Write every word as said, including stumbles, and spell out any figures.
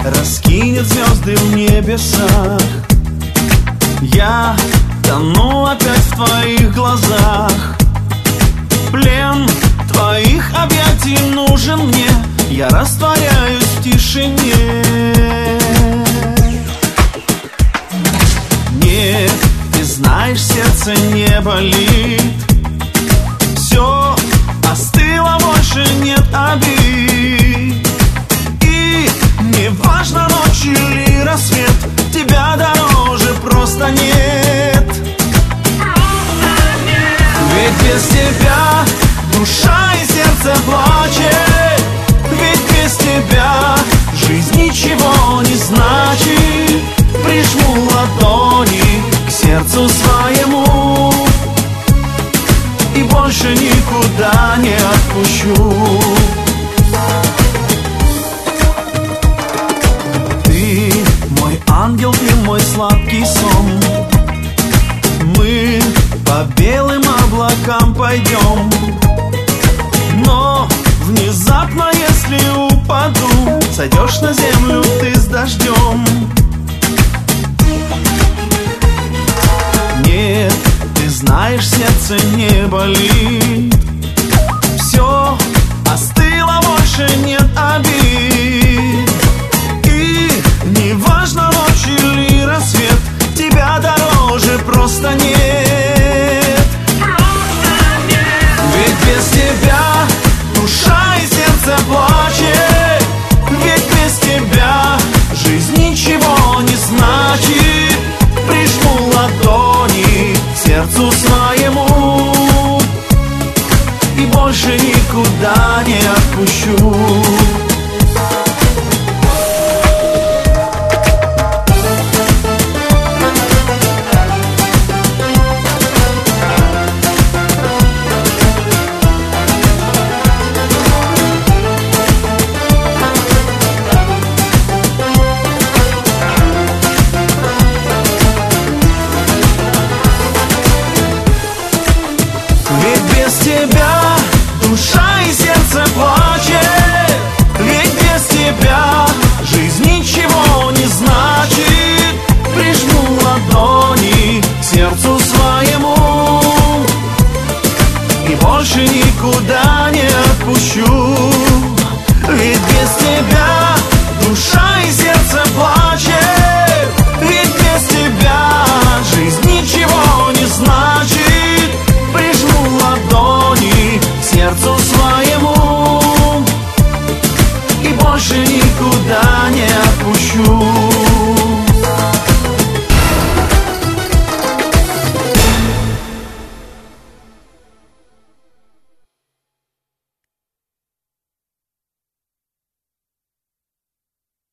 раскинет звезды в небесах. Я тону опять в твоих глазах. Плен твоих объятий нужен мне, я растворяюсь в тишине. Нет, ты знаешь, сердце не болит. Все остыло, больше нет обид. И не важно, ночь или рассвет, тебя дороже просто нет. Ведь без тебя душа и сердце плачет. Ведь без тебя жизнь ничего не значит. Прижму ладони к сердцу своему и больше никуда не отпущу. Ты мой ангел, ты мой сладкий сон. Мы по белым облакам пойдем, но внезапно, если упаду, сойдешь на землю ты с дождем. Нет, ты знаешь, сердце не болит. Все остыло, больше нет обид. И не важно, ночь или рассвет, тебя дороже просто нет. Ведь без тебя душа и сердце плачет. Ведь без тебя жизнь ничего не значит. Прижму ладони к сердцу своему и больше никуда не отпущу. Ведь без тебя душа и сердце плачет. Ведь без тебя жизнь ничего не значит. Прижму ладони к сердцу своему и больше никуда не отпущу.